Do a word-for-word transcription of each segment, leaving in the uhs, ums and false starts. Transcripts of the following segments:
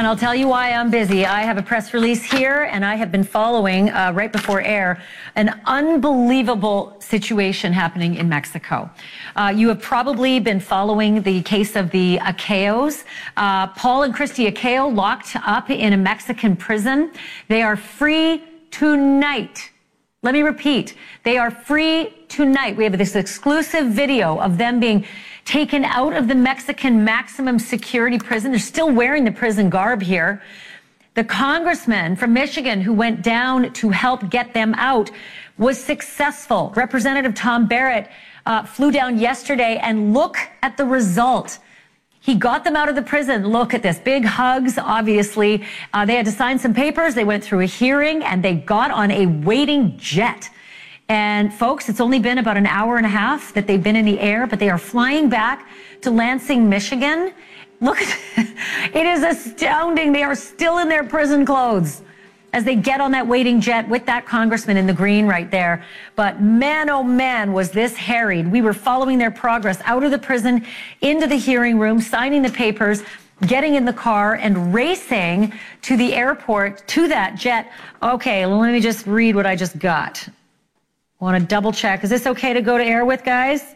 And I'll tell you why I'm busy. I have a press release here, and I have been following, uh, right before air, an unbelievable situation happening in Mexico. Uh, you have probably been following the case of the Akeos. Uh, Paul and Christy Akeo locked up in a Mexican prison. They are free tonight. Let me repeat. They are free tonight. We have this exclusive video of them being taken out of the Mexican maximum security prison. They're still wearing the prison garb here. The congressman from Michigan who went down to help get them out was successful. Representative Tom Barrett uh, flew down yesterday, and look at the result. He got them out of the prison. Look at this. Big hugs, obviously. Uh, they had to sign some papers. They went through a hearing, and they got on a waiting jet. And folks, it's only been about an hour and a half that they've been in the air, but they are flying back to Lansing, Michigan. Look, it is astounding. They are still in their prison clothes as they get on that waiting jet with that congressman in the green right there. But man, oh man, was this harried. We were following their progress out of the prison, into the hearing room, signing the papers, getting in the car, and racing to the airport, to that jet. Okay, let me just read what I just got. Want to double check. Is this okay to go to air with, guys?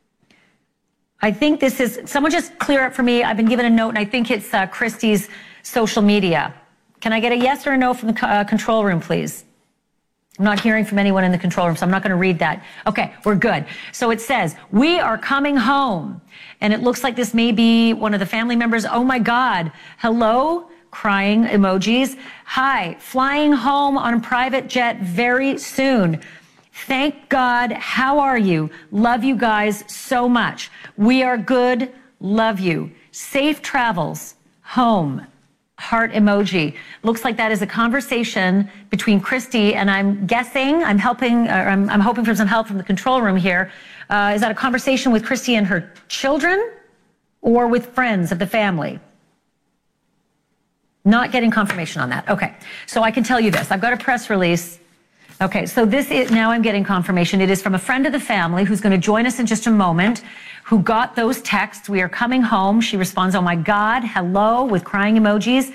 I think this is, someone just clear up for me. I've been given a note, and I think it's uh, Christy's social media. Can I get a yes or a no from the uh, control room, please? I'm not hearing from anyone in the control room, so I'm not going to read that. Okay, we're good. So it says, we are coming home. And it looks like this may be one of the family members. Oh my God. Hello? Crying emojis. Hi, flying home on a private jet very soon. Thank God. How are you? Love you guys so much. We are good. Love you. Safe travels home. Heart emoji. Looks like that is a conversation between Christy and, I'm guessing, I'm helping, or I'm, I'm hoping for some help from the control room here. Uh, is that a conversation with Christy and her children, or with friends of the family? Not getting confirmation on that. Okay. So I can tell you this. I've got a press release. Okay, so this is, now I'm getting confirmation. It is from a friend of the family who's going to join us in just a moment, who got those texts. We are coming home. She responds, oh my God, hello, with crying emojis.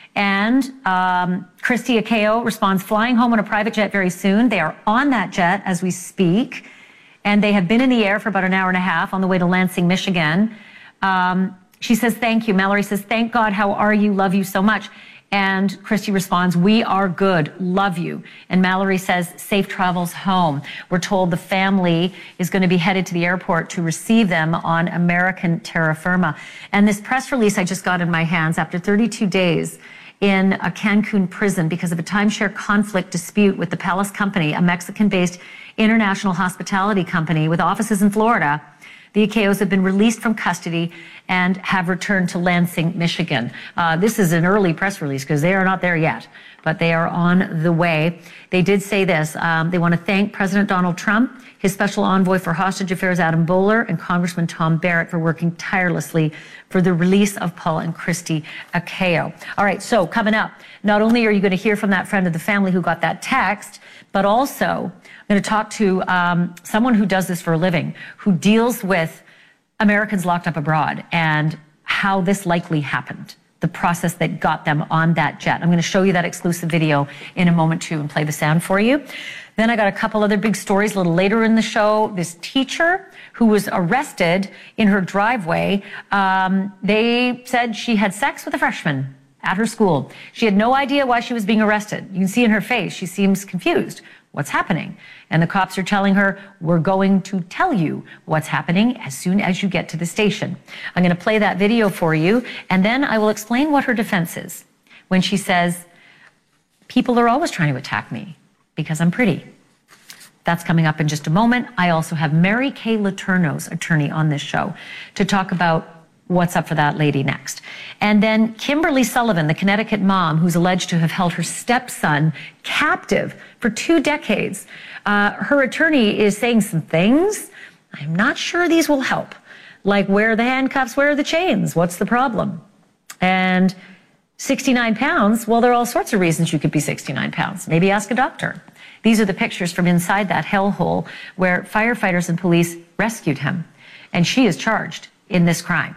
And um, Christy Akeo responds, flying home on a private jet very soon. They are on that jet as we speak. And they have been in the air for about an hour and a half on the way to Lansing, Michigan. Um, she says, thank you. Mallory says, thank God, how are you? Love you so much. And Christy responds, we are good, love you. And Mallory says, safe travels home. We're told the family is going to be headed to the airport to receive them on American terra firma. And this press release I just got in my hands after thirty-two days in a Cancun prison because of a timeshare conflict dispute with the Palace Company, a Mexican-based international hospitality company with offices in Florida. The Akeos have been released from custody and have returned to Lansing, Michigan. Uh, this is an early press release because they are not there yet, but they are on the way. They did say this. Um, they want to thank President Donald Trump, his special envoy for hostage affairs, Adam Boehler, and Congressman Tom Barrett for working tirelessly for the release of Paul and Christy Akeo. All right, so coming up, not only are you going to hear from that friend of the family who got that text, but also I'm going to talk to um, someone who does this for a living, who deals with Americans locked up abroad and how this likely happened, the process that got them on that jet. I'm going to show you that exclusive video in a moment too and play the sound for you. Then I got a couple other big stories a little later in the show. This teacher who was arrested in her driveway, um, they said she had sex with a freshman at her school. She had no idea why she was being arrested. You can see in her face, she seems confused. What's happening? And the cops are telling her, we're going to tell you what's happening as soon as you get to the station. I'm going to play that video for you, and then I will explain what her defense is when she says, people are always trying to attack me because I'm pretty. That's coming up in just a moment. I also have Mary Kay Letourneau's attorney on this show to talk about what's up for that lady next. And then Kimberly Sullivan, the Connecticut mom who's alleged to have held her stepson captive for two decades. Uh, her attorney is saying some things. I'm not sure these will help. Like, where are the handcuffs? Where are the chains? What's the problem? And sixty-nine pounds, well, there are all sorts of reasons you could be sixty-nine pounds. Maybe ask a doctor. These are the pictures from inside that hellhole where firefighters and police rescued him. And she is charged in this crime.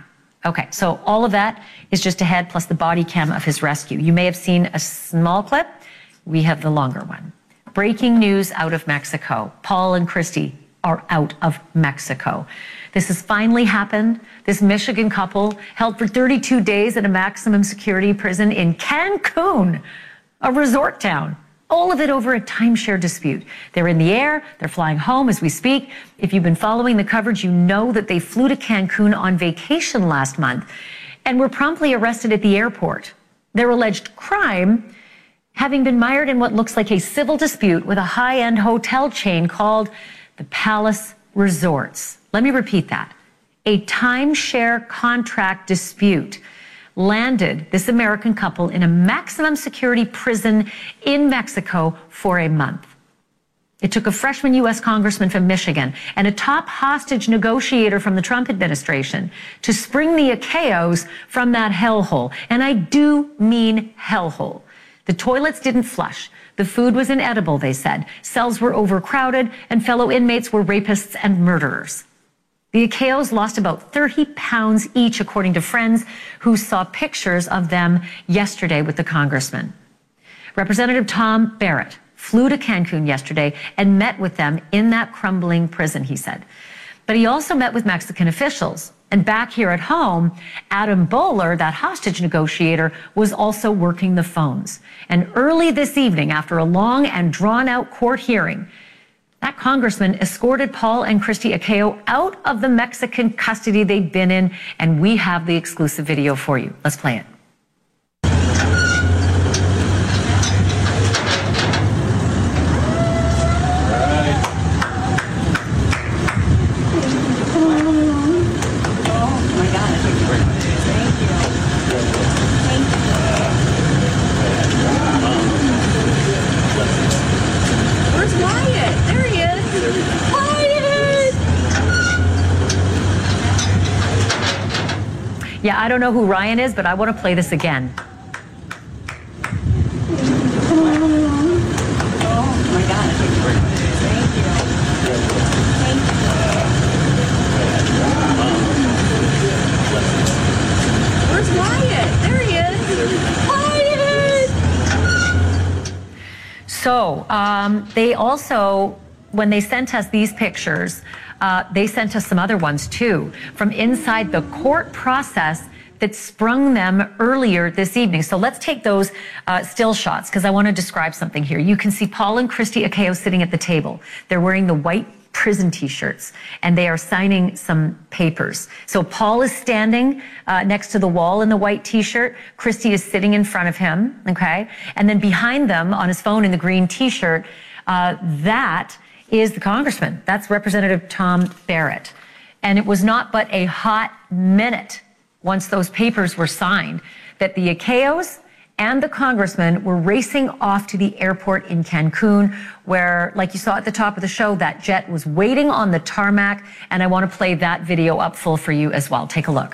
Okay, so all of that is just ahead, plus the body cam of his rescue. You may have seen a small clip. We have the longer one. Breaking news out of Mexico. Paul and Christy are out of Mexico. This has finally happened. This Michigan couple held for thirty-two days at a maximum security prison in Cancun, a resort town. All of it over a timeshare dispute. They're in the air. They're flying home as we speak. If you've been following the coverage, you know that they flew to Cancun on vacation last month and were promptly arrested at the airport. Their alleged crime, having been mired in what looks like a civil dispute with a high-end hotel chain called the Palace Resorts. Let me repeat that. A timeshare contract dispute landed this American couple in a maximum security prison in Mexico for a month. It took a freshman U S congressman from Michigan and a top hostage negotiator from the Trump administration to spring the Akeos from that hellhole. And I do mean hellhole. The toilets didn't flush. The food was inedible, they said. Cells were overcrowded, and fellow inmates were rapists and murderers. The Akeos lost about thirty pounds each, according to friends who saw pictures of them yesterday with the congressman. Representative Tom Barrett flew to Cancun yesterday and met with them in that crumbling prison, he said. But he also met with Mexican officials. And back here at home, Adam Bowler, that hostage negotiator, was also working the phones. And early this evening, after a long and drawn-out court hearing, that congressman escorted Paul and Christy Akeo out of the Mexican custody they've been in, and we have the exclusive video for you. Let's play it. Yeah, I don't know who Ryan is, but I want to play this again. Oh my God. Thank you. Thank you. Thank you. Where's Wyatt? There he is. Wyatt! So, um, they also, when they sent us these pictures, Uh, they sent us some other ones too from inside the court process that sprung them earlier this evening. So let's take those uh, still shots because I want to describe something here. You can see Paul and Christy Akeo sitting at the table. They're wearing the white prison t-shirts and they are signing some papers. So Paul is standing uh, next to the wall in the white t-shirt. Christy is sitting in front of him, okay? And then behind them on his phone in the green t-shirt, uh, that is the congressman. That's Representative Tom Barrett. And it was not but a hot minute once those papers were signed that the Akeos and the congressman were racing off to the airport in Cancun, where, like you saw at the top of the show, that jet was waiting on the tarmac. And I want to play that video up full for you as well. Take a look.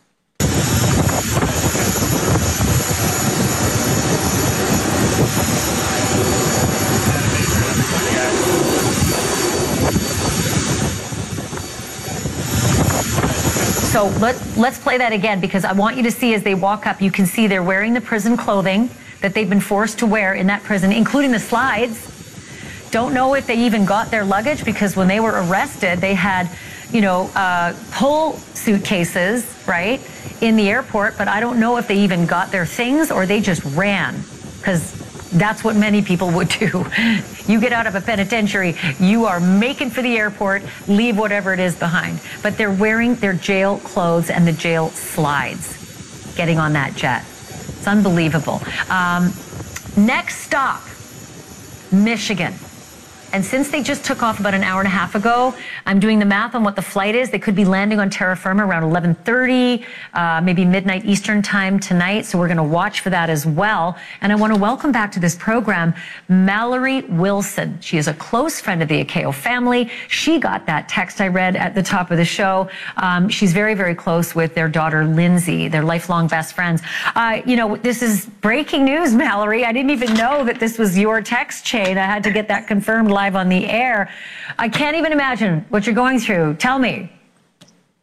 So let, let's play that again because I want you to see as they walk up, you can see they're wearing the prison clothing that they've been forced to wear in that prison, including the slides. Don't know if they even got their luggage because when they were arrested, they had, you know, uh, pull suitcases, right, in the airport, but I don't know if they even got their things or they just ran because that's what many people would do. You get out of a penitentiary, you are making for the airport, leave whatever it is behind. But they're wearing their jail clothes and the jail slides, getting on that jet. It's unbelievable. Um, next stop, Michigan. And since they just took off about an hour and a half ago, I'm doing the math on what the flight is. They could be landing on terra firma around eleven thirty, uh, maybe midnight Eastern time tonight. So we're going to watch for that as well. And I want to welcome back to this program Mallory Wilson. She is a close friend of the Akeo family. She got that text I read at the top of the show. Um, she's very, very close with their daughter, Lindsay. They're lifelong best friends. Uh, you know, this is breaking news, Mallory. I didn't even know that this was your text chain. I had to get that confirmed live on the air. I can't even imagine what you're going through. Tell me.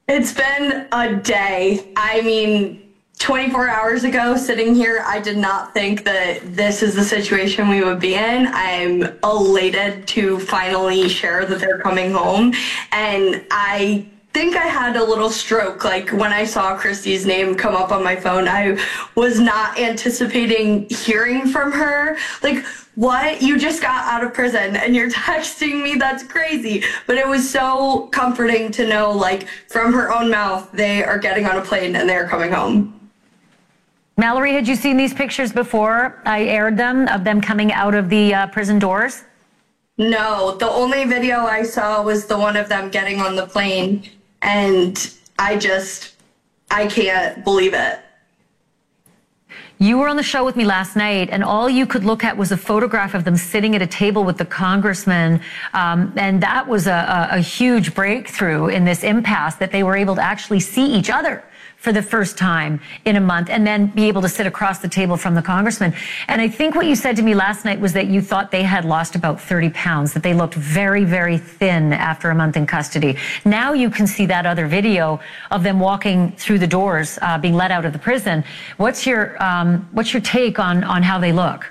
It's been a day. I mean, twenty-four hours ago, sitting here, I did not think that this is the situation we would be in. I'm elated to finally share that they're coming home. And I think I had a little stroke. Like when I saw Christy's name come up on my phone, I was not anticipating hearing from her. Like, what? You just got out of prison and you're texting me? That's crazy. But it was so comforting to know, like, from her own mouth, they are getting on a plane and they're coming home. Mallory, had you seen these pictures before I aired them, of them coming out of the uh, prison doors? No, the only video I saw was the one of them getting on the plane, and I just, I can't believe it. You were on the show with me last night, and all you could look at was a photograph of them sitting at a table with the congressman, um, and that was a, a, a huge breakthrough in this impasse, that they were able to actually see each other for the first time in a month, and then be able to sit across the table from the congressman. And I think what you said to me last night was that you thought they had lost about thirty pounds, that they looked very, very thin after a month in custody. Now you can see that other video of them walking through the doors, uh, being let out of the prison. What's your um, what's your take on on how they look?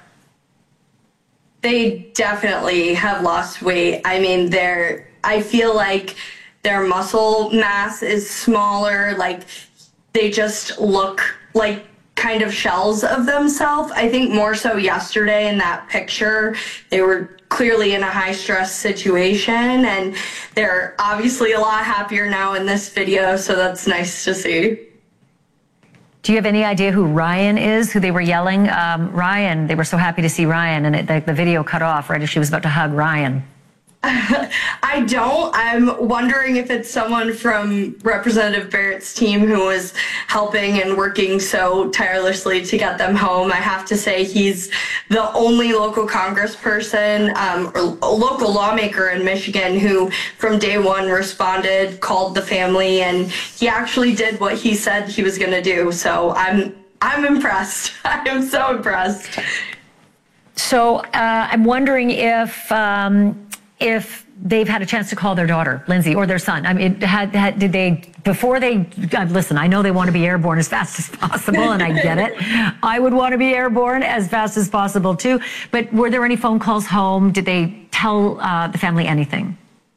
They definitely have lost weight. I mean, they're, I feel like their muscle mass is smaller, like they just look like kind of shells of themselves. I think more so yesterday in that picture, they were clearly in a high stress situation, and they're obviously a lot happier now in this video, so that's nice to see. Do you have any idea who Ryan is, who they were yelling? Um, Ryan, they were so happy to see Ryan, and it, the, the video cut off right as she was about to hug Ryan. I don't. I'm wondering if it's someone from Representative Barrett's team who was helping and working so tirelessly to get them home. I have to say he's the only local congressperson um, or a local lawmaker in Michigan who from day one responded, called the family, and he actually did what he said he was going to do. So I'm I'm impressed. I'm so impressed. So uh, I'm wondering if um, if they've had a chance to call their daughter, Lindsay, or their son. I mean, had, had, did they, before they, uh, listen, I know they want to be airborne as fast as possible, and I get it. I would want to be airborne as fast as possible, too. But were there any phone calls home? Did they tell uh, the family anything?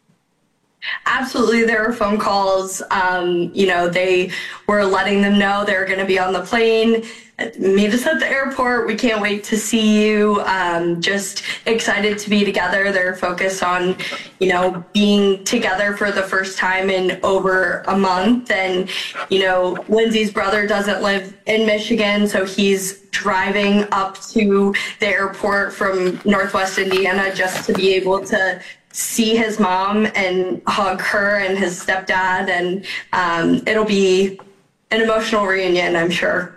Absolutely, there were phone calls. Um, you know, they were letting them know they were going to be on the plane. Meet us at the airport. We can't wait to see you. Um, just excited to be together. They're focused on, you know, being together for the first time in over a month. And, you know, Lindsay's brother doesn't live in Michigan, so he's driving up to the airport from Northwest Indiana just to be able to see his mom and hug her and his stepdad. And um, it'll be an emotional reunion, I'm sure.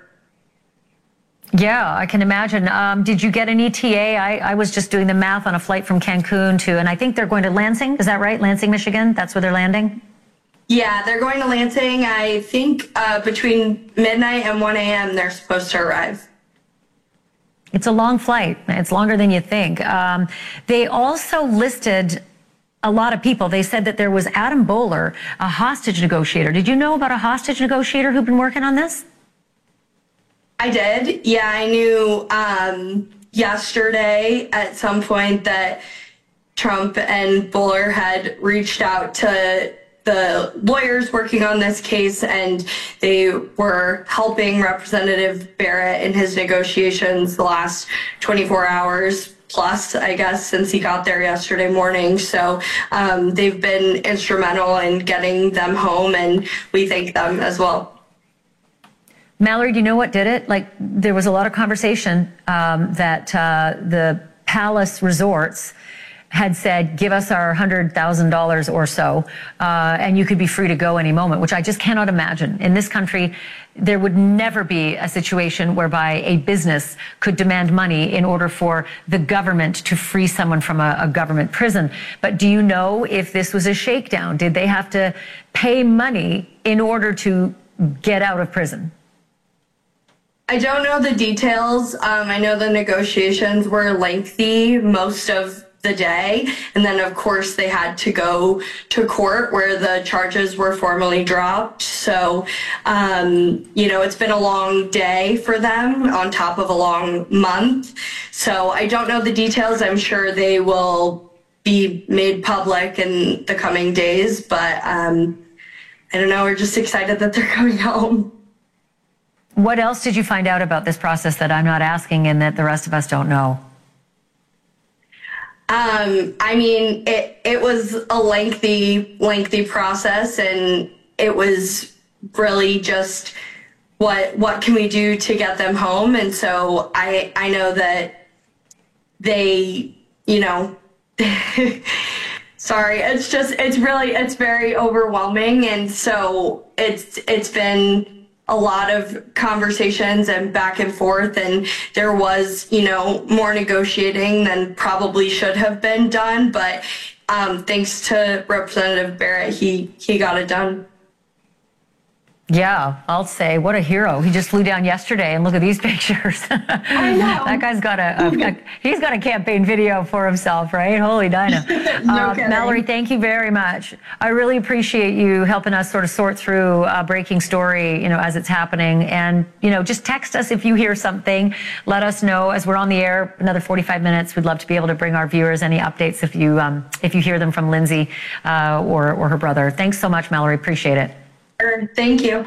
Yeah, I can imagine. Um, did you get an E T A? I, I was just doing the math on a flight from Cancun to, and I think they're going to Lansing. Is that right? Lansing, Michigan? That's where they're landing? Yeah, they're going to Lansing. I think uh, between midnight and one a m they're supposed to arrive. It's a long flight. It's longer than you think. Um, they also listed a lot of people. They said that there was Adam Bowler, a hostage negotiator. Did you know about a hostage negotiator who'd been working on this? I did. Yeah, I knew um, yesterday at some point that Trump and Bowler had reached out to the lawyers working on this case, and they were helping Representative Barrett in his negotiations the last twenty-four hours plus, I guess, since he got there yesterday morning. So um, they've been instrumental in getting them home, and we thank them as well. Mallory, do you know what did it? Like, there was a lot of conversation um, that uh, the Palace Resorts had said, give us our one hundred thousand dollars or so, uh, and you could be free to go any moment, which I just cannot imagine. In this country, there would never be a situation whereby a business could demand money in order for the government to free someone from a, a government prison. But do you know if this was a shakedown? Did they have to pay money in order to get out of prison? I don't know the details. Um, I know the negotiations were lengthy. Most of the day. And then, of course, they had to go to court where the charges were formally dropped. So, um, you know, it's been a long day for them on top of a long month. So I don't know the details. I'm sure they will be made public in the coming days. But um, I don't know. We're just excited that they're coming home. What else did you find out about this process that I'm not asking and that the rest of us don't know? Um, I mean, it, it was a lengthy, lengthy process, and it was really just what, what can we do to get them home? And so I, I know that they, you know, sorry, it's just, it's really, it's very overwhelming. And so it's, it's been a lot of conversations and back and forth, and there was, you know, more negotiating than probably should have been done, but um, thanks to Representative Barrett, he, he got it done. Yeah, I'll say, what a hero. He just flew down yesterday, and look at these pictures. I know. That guy's got a, a, a, he's got a campaign video for himself, right? Holy Dinah. No uh, kidding. Mallory, thank you very much. I really appreciate you helping us sort of sort through a breaking story, you know, as it's happening. And, you know, just text us if you hear something. Let us know as we're on the air, another forty-five minutes. We'd love to be able to bring our viewers any updates if you, um, if you hear them from Lindsay uh, or, or her brother. Thanks so much, Mallory. Appreciate it. Thank you.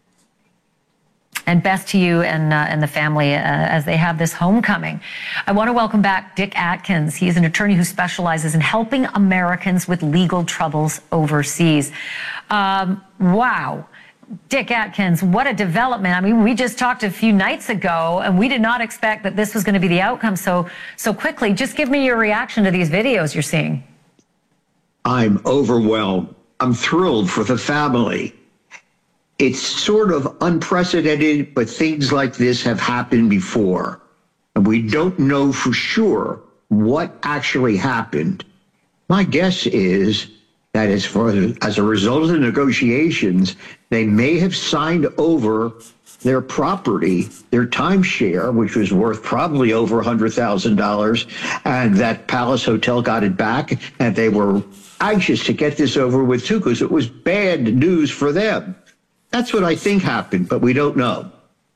And best to you and uh, and the family uh, as they have this homecoming. I want to welcome back Dick Atkins. He is an attorney who specializes in helping Americans with legal troubles overseas. Um, wow. Dick Atkins, what a development. I mean, we just talked a few nights ago, and we did not expect that this was going to be the outcome so, so quickly. Just give me your reaction to these videos you're seeing. I'm overwhelmed. I'm thrilled for the family. It's sort of unprecedented, but things like this have happened before. And we don't know for sure what actually happened. My guess is that as far as, as a result of the negotiations, they may have signed over their property, their timeshare, which was worth probably over one hundred thousand dollars, and that Palace Hotel got it back, and they were anxious to get this over with too, because it was bad news for them. That's what I think happened, but we don't know.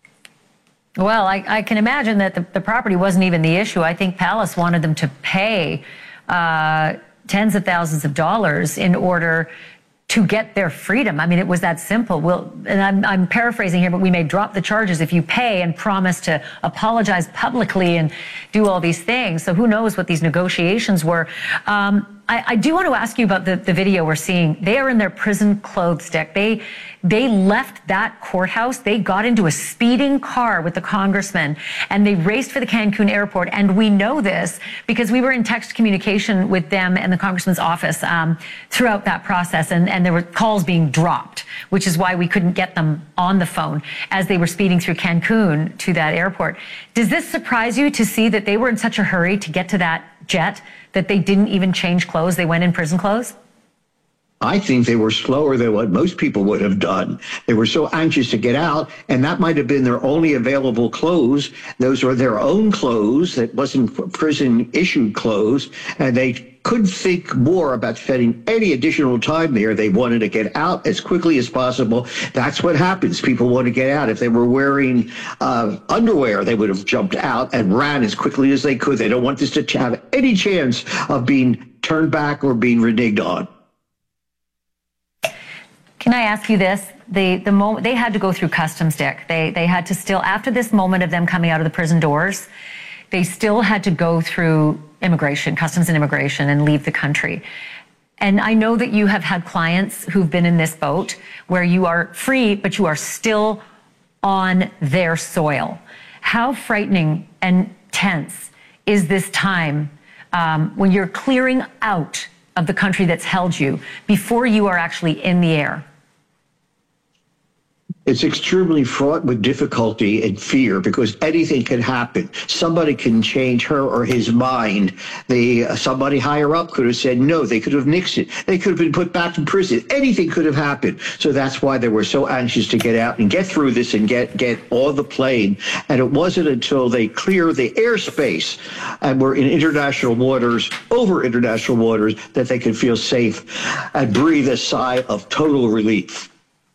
Well, I, I can imagine that the, the property wasn't even the issue. I think Palace wanted them to pay uh, tens of thousands of dollars in order to get their freedom. I mean, it was that simple. We'll, and I'm, I'm paraphrasing here, but we may drop the charges if you pay and promise to apologize publicly and do all these things. So who knows what these negotiations were. Um, I, I do want to ask you about the, the video we're seeing. They are in their prison clothes, Dick. They, they left that courthouse. They got into a speeding car with the congressman, and they raced for the Cancun airport. And we know this because we were in text communication with them and the congressman's office um, throughout that process. And, and there were calls being dropped, which is why we couldn't get them on the phone as they were speeding through Cancun to that airport. Does this surprise you to see that they were in such a hurry to get to that jet that they didn't even change clothes? They went in prison clothes? I think they were slower than what most people would have done. They were so anxious to get out, and that might have been their only available clothes. Those were their own clothes. That wasn't prison-issued clothes, and they couldn't think more about spending any additional time there. They wanted to get out as quickly as possible. That's what happens. People want to get out. If they were wearing uh, underwear, they would have jumped out and ran as quickly as they could. They don't want this to have any chance of being turned back or being reneged on. Can I ask you this? The the moment they had to go through customs, Dick. They they had to still, after this moment of them coming out of the prison doors, they still had to go through immigration, customs and immigration, and leave the country. And I know that you have had clients who've been in this boat where you are free, but you are still on their soil. How frightening and tense is this time um, when you're clearing out of the country that's held you before you are actually in the air? It's extremely fraught with difficulty and fear because anything can happen. Somebody can change her or his mind. They, uh, somebody higher up could have said no. They could have nixed it. They could have been put back in prison. Anything could have happened. So that's why they were so anxious to get out and get through this and get, get on the plane. And it wasn't until they cleared the airspace and were in international waters, over international waters, that they could feel safe and breathe a sigh of total relief.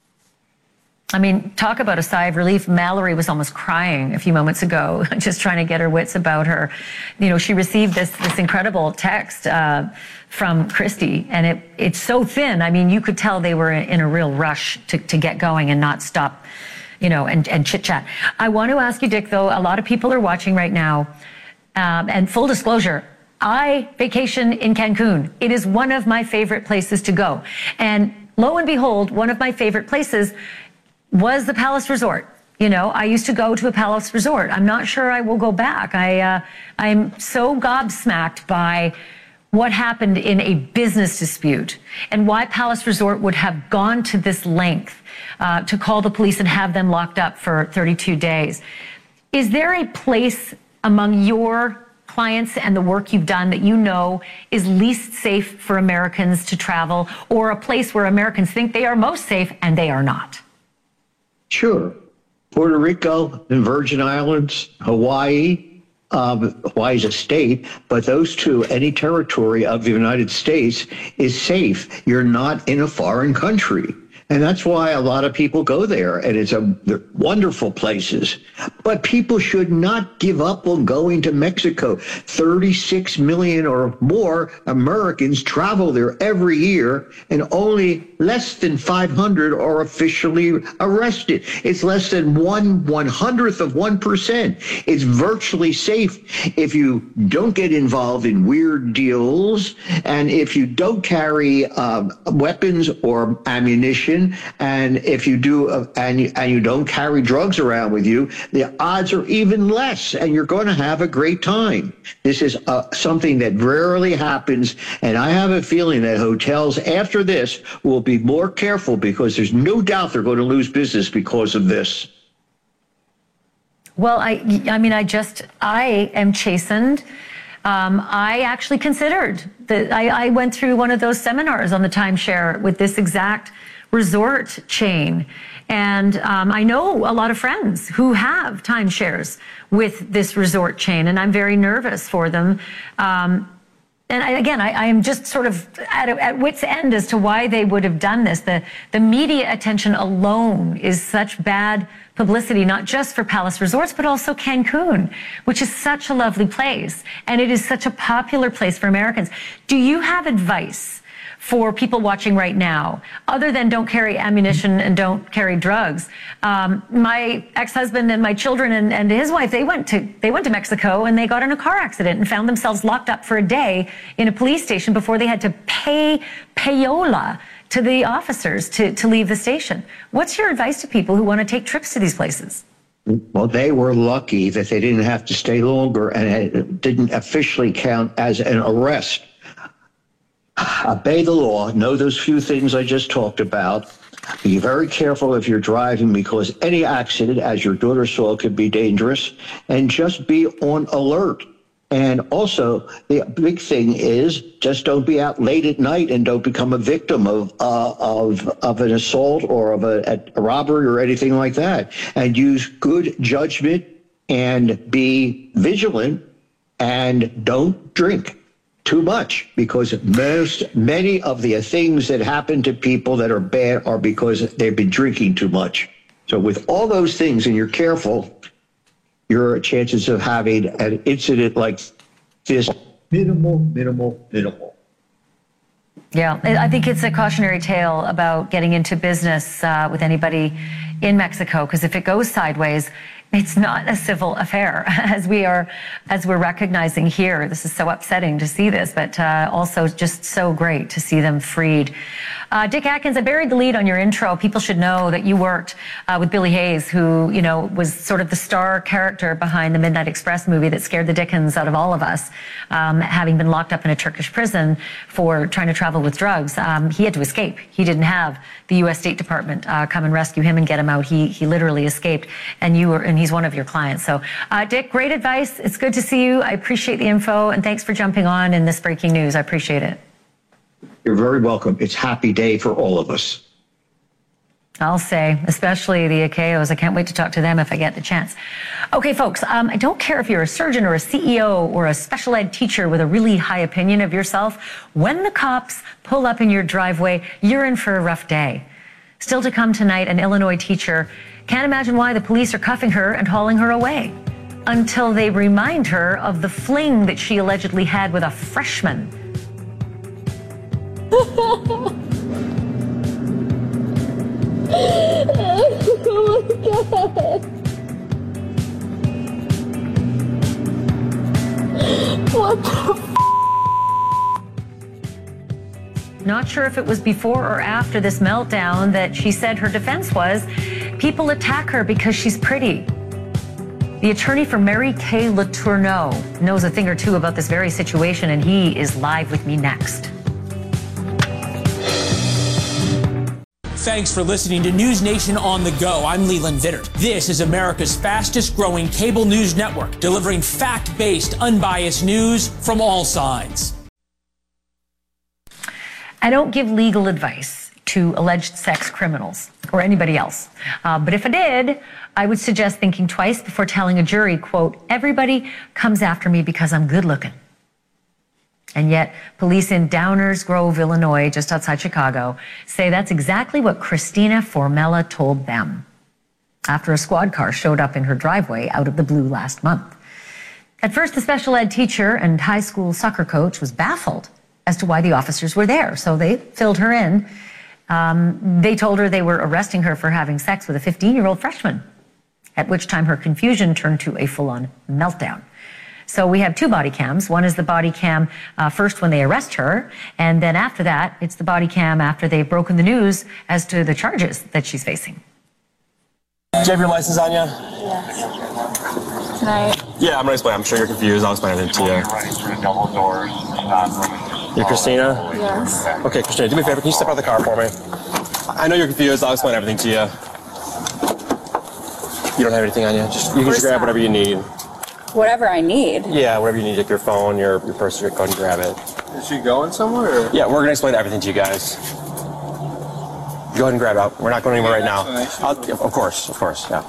I mean, talk about a sigh of relief. Mallory was almost crying a few moments ago, just trying to get her wits about her. You know, she received this this incredible text uh, from Christy, and it it's so thin. I mean, you could tell they were in a real rush to, to get going and not stop, you know, and, and chit-chat. I want to ask you, Dick, though, a lot of people are watching right now, um, and full disclosure, I vacation in Cancun. It is one of my favorite places to go. And lo and behold, one of my favorite places was the Palace Resort. You know, I used to go to a Palace Resort. I'm not sure I will go back. I, uh, I'm so gobsmacked by what happened in a business dispute and why Palace Resort would have gone to this length uh, to call the police and have them locked up for thirty-two days. Is there a place among your clients and the work you've done that you know is least safe for Americans to travel, or a place where Americans think they are most safe and they are not? Sure. Puerto Rico and Virgin Islands, Hawaii. Um, Hawaii's a state, but those two, any territory of the United States is safe. You're not in a foreign country. And that's why a lot of people go there, and it's a they're wonderful places. But people should not give up on going to Mexico. thirty-six million or more Americans travel there every year, and only less than five hundred are officially arrested. It's less than one one hundredth of one percent. It's virtually safe if you don't get involved in weird deals, and if you don't carry um, weapons or ammunition. And if you do, uh, and, you, and you don't carry drugs around with you, the odds are even less, and you're going to have a great time. This is uh, something that rarely happens, and I have a feeling that hotels after this will be more careful because there's no doubt they're going to lose business because of this. Well, I, I mean, I just, I am chastened. Um, I actually considered that I, I went through one of those seminars on the timeshare with this exact resort chain. And um, I know a lot of friends who have timeshares with this resort chain, and I'm very nervous for them. Um, and I, again, I, I am just sort of at, at wit's end as to why they would have done this. The, the media attention alone is such bad publicity, not just for Palace Resorts, but also Cancun, which is such a lovely place. And it is such a popular place for Americans. Do you have advice for people watching right now, other than don't carry ammunition and don't carry drugs? Um, my ex-husband and my children and, and his wife, they went to they went to Mexico and they got in a car accident and found themselves locked up for a day in a police station before they had to pay payola to the officers to, to leave the station. What's your advice to people who want to take trips to these places? Well, they were lucky that they didn't have to stay longer, and it didn't officially count as an arrest. Obey the law, know those few things I just talked about. Be very careful if you're driving, because any accident, as your daughter saw, could be dangerous, and just be on alert. And also, the big thing is just don't be out late at night and don't become a victim of uh, of of an assault or of a, a robbery or anything like that. And use good judgment and be vigilant, and don't drink too much, because most many of the things that happen to people that are bad are because they've been drinking too much. So with all those things, and you're careful, your chances of having an incident like this minimal, minimal, minimal. Yeah, I think it's a cautionary tale about getting into business uh, with anybody in Mexico, because if it goes sideways, it's not a civil affair, as we are, as we're recognizing here. This is so upsetting to see this, but uh, also just so great to see them freed. Uh, Dick Atkins, I buried the lead on your intro. People should know that you worked uh, with Billy Hayes, who, you know, was sort of the star character behind the Midnight Express movie that scared the dickens out of all of us, um, having been locked up in a Turkish prison for trying to travel with drugs. Um, he had to escape. He didn't have the U S State Department uh, come and rescue him and get him out. He he literally escaped, and you were, and he's one of your clients. So, uh, Dick, great advice. It's good to see you. I appreciate the info, and thanks for jumping on in this breaking news. I appreciate it. You're very welcome. It's a happy day for all of us. I'll say, especially the A K Os. I can't wait to talk to them if I get the chance. Okay, folks, um, I don't care if you're a surgeon or a C E O or a special ed teacher with a really high opinion of yourself. When the cops pull up in your driveway, you're in for a rough day. Still to come tonight, an Illinois teacher can't imagine why the police are cuffing her and hauling her away until they remind her of the fling that she allegedly had with a freshman. Oh my God. What the f? Not sure if it was before or after this meltdown that she said her defense was people attack her because she's pretty. The attorney for Mary Kay Letourneau knows a thing or two about this very situation, and he is live with me next. Thanks for listening to News Nation on the Go. I'm Leland Vittert. This is America's fastest growing cable news network, delivering fact-based, unbiased news from all sides. I don't give legal advice to alleged sex criminals or anybody else. Uh, but if I did, I would suggest thinking twice before telling a jury, quote, everybody comes after me because I'm good looking. And yet, police in Downers Grove, Illinois, just outside Chicago, say that's exactly what Christina Formella told them after a squad car showed up in her driveway out of the blue last month. At first, the special ed teacher and high school soccer coach was baffled as to why the officers were there, so they filled her in. Um, they told her they were arresting her for having sex with a fifteen-year-old freshman, at which time her confusion turned to a full-on meltdown. So we have two body cams. One is the body cam uh, first when they arrest her, and then after that, it's the body cam after they've broken the news as to the charges that she's facing. Do you have your license on you? Yes. Can I? Yeah, I'm gonna explain. I'm sure you're confused. I'll explain everything to you. You're Christina? Yes. Okay, Christina, do me a favor. Can you step out of the car for me? I know you're confused. I'll explain everything to you. You don't have anything on you? Just, you can just grab whatever you need. Whatever I need. Yeah, whatever you need, like your phone, your, your purse, go ahead and grab it. Is she going somewhere? Or? Yeah, we're going to explain everything to you guys. Go ahead and grab it. We're not going anywhere right now. I'll, of course, of course, yeah.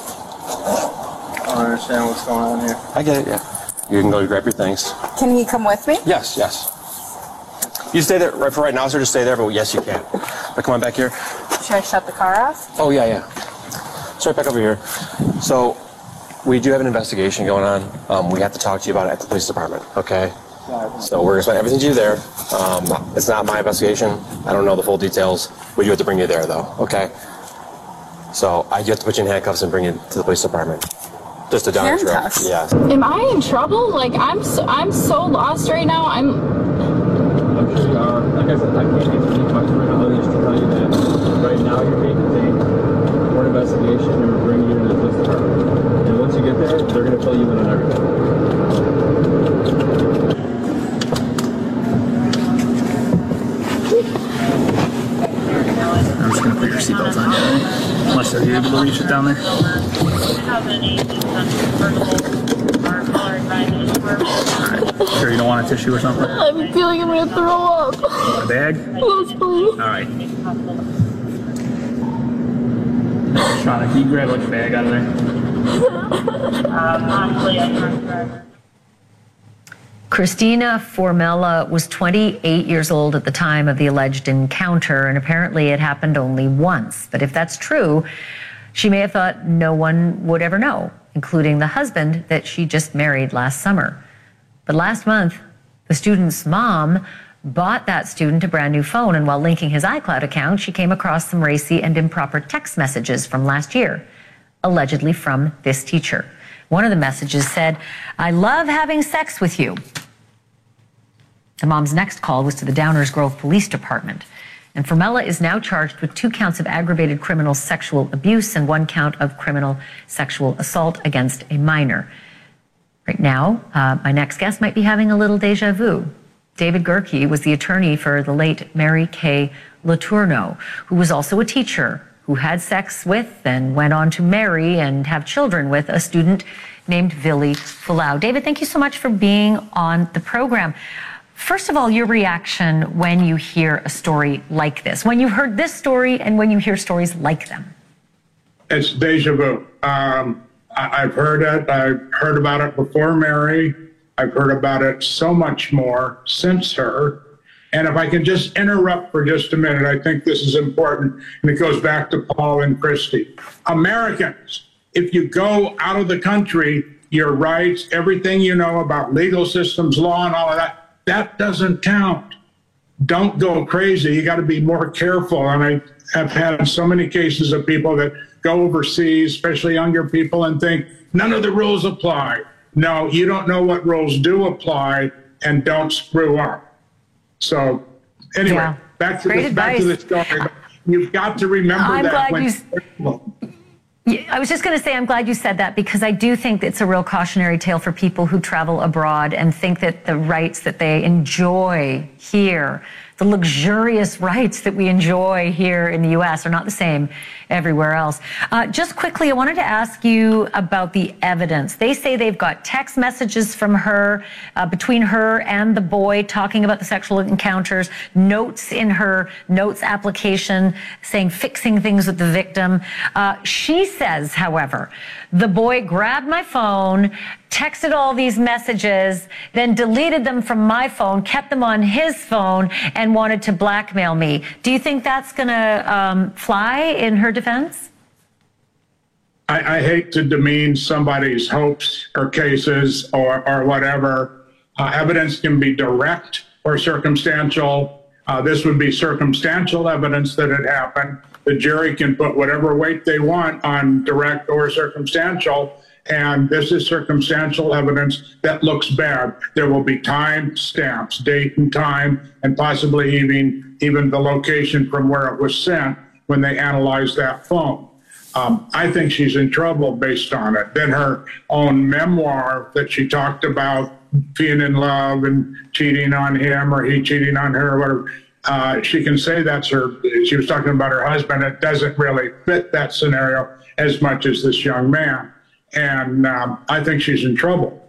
I don't understand what's going on here. I get it, yeah. You can go grab your things. Can he come with me? Yes, yes. You stay there right for right now, sir. Just stay there, but yes, you can. But come on back here. Should I shut the car off? Oh, yeah, yeah. So right back over here. So, we do have an investigation going on. Um, we have to talk to you about it at the police department, okay? So we're going to explain everything to you there. Um, it's not my investigation. I don't know the full details. We do have to bring you there, though, okay? So I do have to put you in handcuffs and bring you to the police department. Just a Downers Grove. Handcuffs? Yes. Am I in trouble? Like, I'm so, I'm so lost right now. I'm... I'm sure you are. Like I said, I can't answer any questions right now. I'll just tell you that right now you're being detained for an investigation and we're bringing you to the police department. And once you get there, they're going to fill you in on everything. I'm just going to put your seatbelt on you. Unless are you able to reach it down there? Alright. Sure you don't want a tissue or something? I'm feeling I'm gonna throw up. A bag? Yes, please. Alright. Shauna, can you grab like a bag out of there? Um, honestly, I can't. Christina Formella was twenty-eight years old at the time of the alleged encounter, and apparently it happened only once. But if that's true, she may have thought no one would ever know, including the husband that she just married last summer. But last month, the student's mom bought that student a brand new phone, and while linking his iCloud account, she came across some racy and improper text messages from last year, allegedly from this teacher. One of the messages said, "I love having sex with you." The mom's next call was to the Downers Grove Police Department. And Formella is now charged with two counts of aggravated criminal sexual abuse and one count of criminal sexual assault against a minor. Right now, uh, my next guest might be having a little deja vu. David Gerke was the attorney for the late Mary Kay Letourneau, who was also a teacher who had sex with and went on to marry and have children with a student named Vili Fualaau. David, thank you so much for being on the program. First of all, your reaction when you hear a story like this, when you heard this story and when you hear stories like them. It's deja vu. Um, I, I've heard it. I've heard about it before Mary. I've heard about it so much more since her. And if I can just interrupt for just a minute, I think this is important, and it goes back to Paul and Christy. Americans, if you go out of the country, your rights, everything you know about legal systems, law, and all of that, that doesn't count. Don't go crazy. You got to be more careful. And I have had so many cases of people that go overseas, especially younger people, and think none of the rules apply. No, you don't know what rules do apply, and don't screw up. So anyway, yeah. back to the, back to the story. You've got to remember I'm that. Glad when, you, yeah, I was just going to say, I'm glad you said that, because I do think it's a real cautionary tale for people who travel abroad and think that the rights that they enjoy here, the luxurious rights that we enjoy here in the U S are not the same everywhere else. Uh, just quickly, I wanted to ask you about the evidence. They say they've got text messages from her, uh, between her and the boy, talking about the sexual encounters, notes in her notes application saying fixing things with the victim. Uh, she says, however, the boy grabbed my phone, texted all these messages, then deleted them from my phone, kept them on his phone, and wanted to blackmail me. Do you think that's going to um, fly in her defense? I, I hate to demean somebody's hopes or cases or, or whatever. Uh, evidence can be direct or circumstantial. Uh, this would be circumstantial evidence that it happened. The jury can put whatever weight they want on direct or circumstantial. And this is circumstantial evidence that looks bad. There will be time stamps, date and time, and possibly even, even the location from where it was sent when they analyze that phone. Um, I think she's in trouble based on it. Then her own memoir that she talked about being in love and cheating on him or he cheating on her or whatever, uh, she can say that's her, she was talking about her husband. It doesn't really fit that scenario as much as this young man. And um, I think she's in trouble.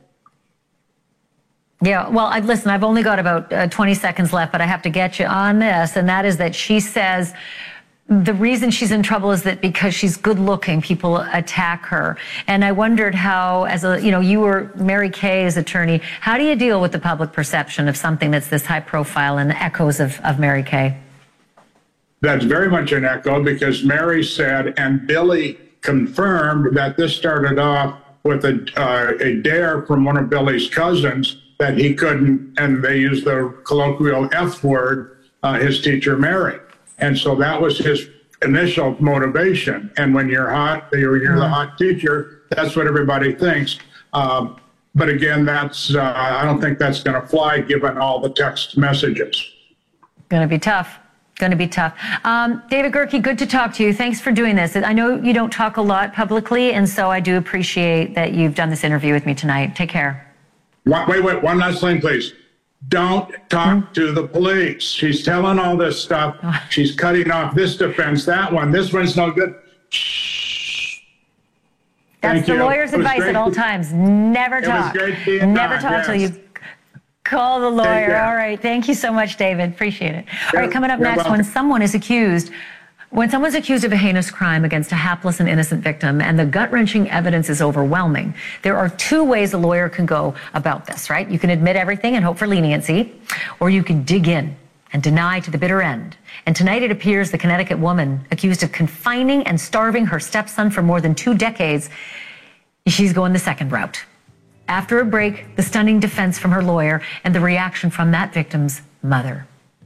Yeah, well, I, listen, I've only got about uh, twenty seconds left, but I have to get you on this. And that is that she says the reason she's in trouble is that because she's good looking, people attack her. And I wondered how, as a, you know, you were Mary Kay's attorney, how do you deal with the public perception of something that's this high profile and the echoes of, of Mary Kay? That's very much an echo, because Mary said, and Billy confirmed, that this started off with a, uh, a dare from one of Billy's cousins that he couldn't, and they used the colloquial F word, uh, his teacher Mary. And so that was his initial motivation. And when you're hot, you're, you're the hot teacher, that's what everybody thinks. Um, but again, that's uh, I don't think that's going to fly given all the text messages. Going to be tough. Going to be tough. Um, David Gerke, good to talk to you. Thanks for doing this. I know you don't talk a lot publicly, and so I do appreciate that you've done this interview with me tonight. Take care. Wait, wait, wait. One last thing, please. Don't talk mm-hmm. to the police. She's telling all this stuff. Oh. She's cutting off this defense, that one. This one's no good. Shh. That's Thank the you. lawyer's advice at all times. Never talk. It was great being Never on, talk yes. till you call the lawyer. All right. Thank you so much, David. Appreciate it. All right. Coming up next, when someone is accused, when someone's accused of a heinous crime against a hapless and innocent victim and the gut-wrenching evidence is overwhelming, there are two ways a lawyer can go about this, right? You can admit everything and hope for leniency, or you can dig in and deny to the bitter end. And tonight it appears the Connecticut woman accused of confining and starving her stepson for more than two decades, she's going the second route. After a break, the stunning defense from her lawyer and the reaction from that victim's mother.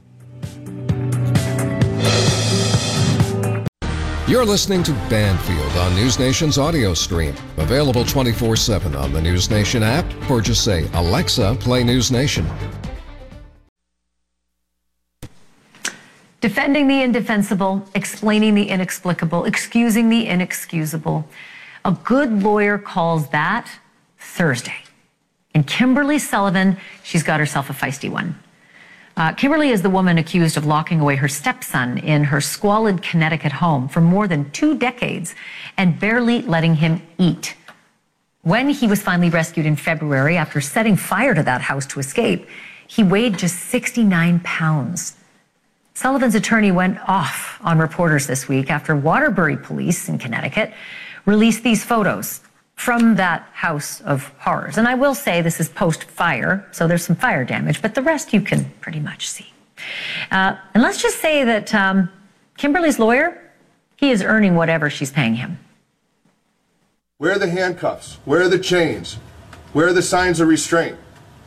You're listening to Banfield on News Nation's audio stream. Available twenty-four seven on the News Nation app, or just say, Alexa, play News Nation. Defending the indefensible, explaining the inexplicable, excusing the inexcusable. A good lawyer calls that Thursday. And Kimberly Sullivan, she's got herself a feisty one. Uh, Kimberly is the woman accused of locking away her stepson in her squalid Connecticut home for more than two decades and barely letting him eat. When he was finally rescued in February after setting fire to that house to escape, he weighed just sixty-nine pounds. Sullivan's attorney went off on reporters this week after Waterbury police in Connecticut released these photos from that house of horrors. And I will say this is post-fire, so there's some fire damage, but the rest you can pretty much see. Uh, and let's just say that um, Kimberly's lawyer, he is earning whatever she's paying him. Where are the handcuffs? Where are the chains? Where are the signs of restraint?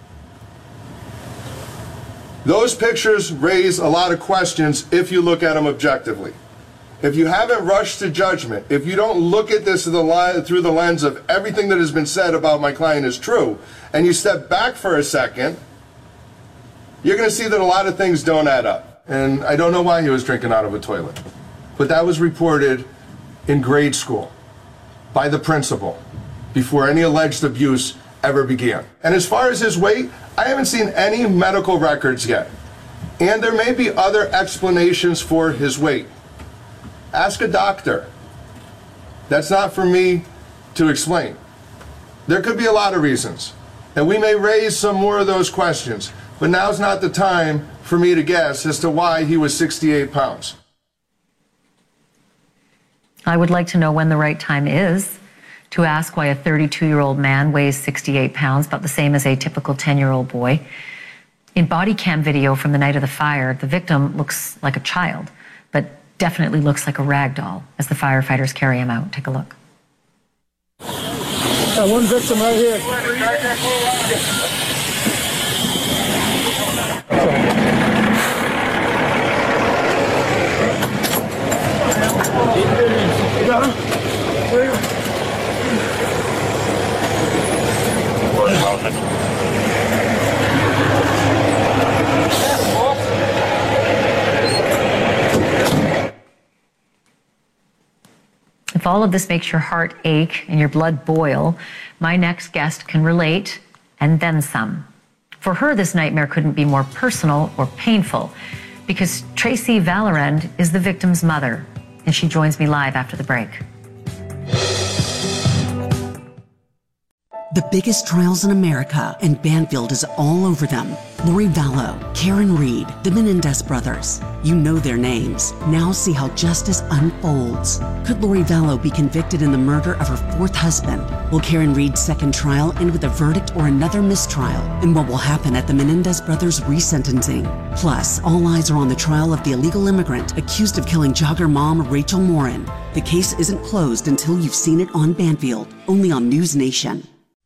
Those pictures raise a lot of questions if you look at them objectively. If you haven't rushed to judgment, if you don't look at this through the lens of everything that has been said about my client is true, and you step back for a second, you're going to see that a lot of things don't add up. And I don't know why he was drinking out of a toilet, but that was reported in grade school by the principal before any alleged abuse ever began. And as far as his weight, I haven't seen any medical records yet. And there may be other explanations for his weight. Ask a doctor. That's not for me to explain. There could be a lot of reasons, and we may raise some more of those questions, but now's not the time for me to guess as to why he was sixty-eight pounds. I would like to know when the right time is to ask why a thirty-two-year-old man weighs sixty-eight pounds, about the same as a typical ten-year-old boy. In body cam video from the night of the fire, the victim looks like a child, but definitely looks like a rag doll as the firefighters carry him out. Take a look. Got one victim right here. If all of this makes your heart ache and your blood boil, my next guest can relate, and then some. For her, this nightmare couldn't be more personal or painful, because Tracy Valorand is the victim's mother, and she joins me live after the break. The biggest trials in America, and Banfield is all over them. Lori Vallow, Karen Reed, the Menendez brothers. You know their names. Now see how justice unfolds. Could Lori Vallow be convicted in the murder of her fourth husband? Will Karen Reed's second trial end with a verdict or another mistrial? And what will happen at the Menendez brothers' resentencing? Plus, all eyes are on the trial of the illegal immigrant accused of killing jogger mom Rachel Morin. The case isn't closed until you've seen it on Banfield, only on News Nation.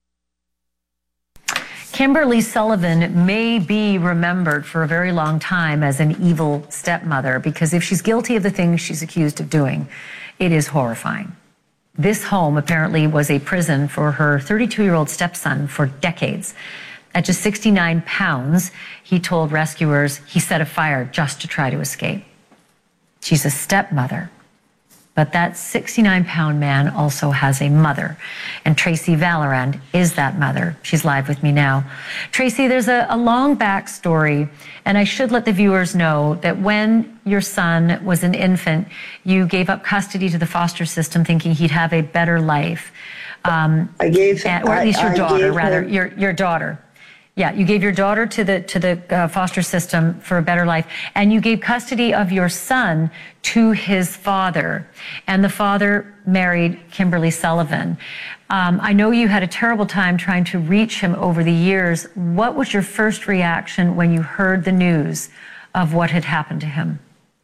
Kimberly Sullivan may be remembered for a very long time as an evil stepmother, because if she's guilty of the things she's accused of doing, it is horrifying. This home apparently was a prison for her thirty-two-year-old stepson for decades. At just sixty-nine pounds, he told rescuers he set a fire just to try to escape. She's a stepmother. But that sixty-nine-pound man also has a mother, and Tracy Valorand is that mother. She's live with me now. Tracy, there's a, a long backstory, and I should let the viewers know that when your son was an infant, you gave up custody to the foster system thinking he'd have a better life. Um, I gave, and, or at least your I, daughter, I rather, him. your your daughter. Yeah, you gave your daughter to the to the uh, foster system for a better life, and you gave custody of your son to his father, and the father married Kimberly Sullivan. Um, I know you had a terrible time trying to reach him over the years. What was your first reaction when you heard the news of what had happened to him?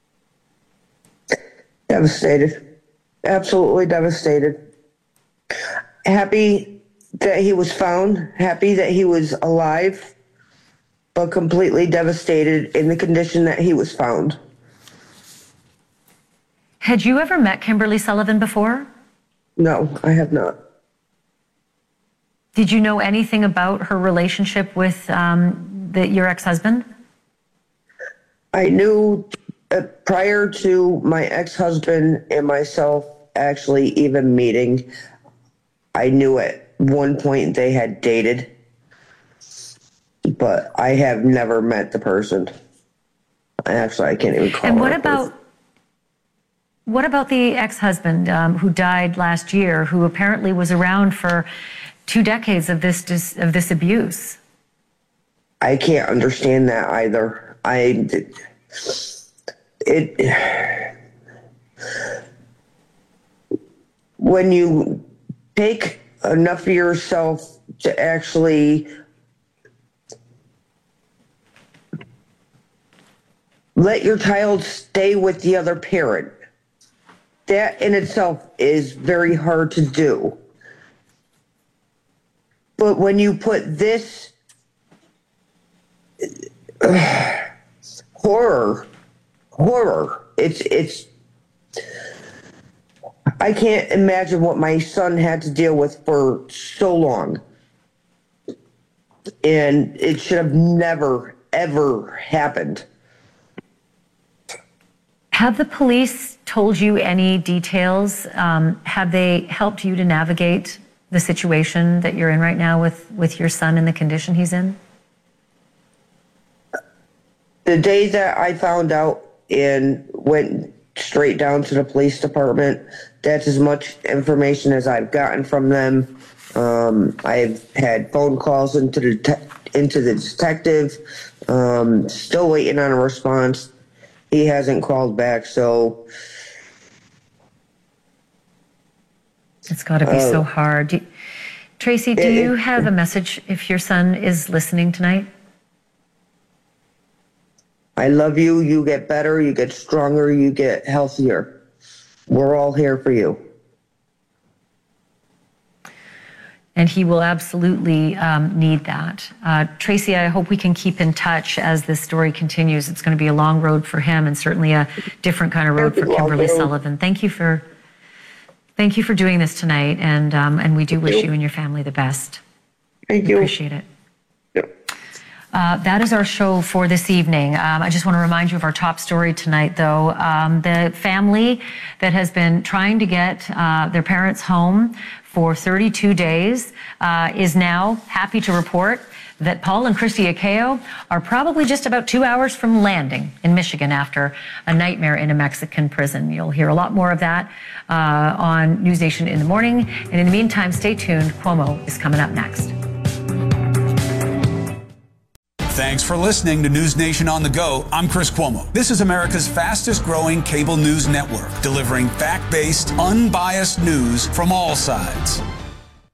Devastated, absolutely devastated. Happy that he was found, happy that he was alive, but completely devastated in the condition that he was found. Had you ever met Kimberly Sullivan before? No, I have not. Did you know anything about her relationship with um, the, your ex-husband? I knew uh, prior to my ex-husband and myself actually even meeting, I knew at one point they had dated, but I have never met the person. Actually, I can't even call And her what a about person. what about the ex-husband um, who died last year, who apparently was around for two decades of this dis- of this abuse? I can't understand that either. I it when you take enough of yourself to actually let your child stay with the other parent, that in itself is very hard to do. But when you put this uh, horror, horror, it's, it's, I can't imagine what my son had to deal with for so long. And it should have never, ever happened. Have the police told you any details? Um, have they helped you to navigate the situation that you're in right now with, with your son and the condition he's in? The day that I found out and went straight down to the police department, that's as much information as I've gotten from them. Um, I've had phone calls into the, te- into the detective, um, still waiting on a response. He hasn't called back, so... It's got to be uh, so hard. Do, Tracy, do it, you it, have a message if your son is listening tonight? I love you. You get better. You get stronger. You get healthier. We're all here for you. And he will absolutely um, need that. Uh, Tracy, I hope we can keep in touch as this story continues. It's going to be a long road for him and certainly a different kind of road for Kimberly Sullivan. Thank you for thank you for doing this tonight, and um, and we do wish you and your family the best. Thank you. Appreciate it. Uh, that is our show for this evening. Um, I just want to remind you of our top story tonight, though. Um, the family that has been trying to get uh, their parents home for thirty-two days uh, is now happy to report that Paul and Christy Akeo are probably just about two hours from landing in Michigan after a nightmare in a Mexican prison. You'll hear a lot more of that uh, on News Nation in the morning. And in the meantime, stay tuned. Cuomo is coming up next. Thanks for listening to News Nation on the Go. I'm Chris Cuomo. This is America's fastest growing cable news network, delivering fact-based, unbiased news from all sides.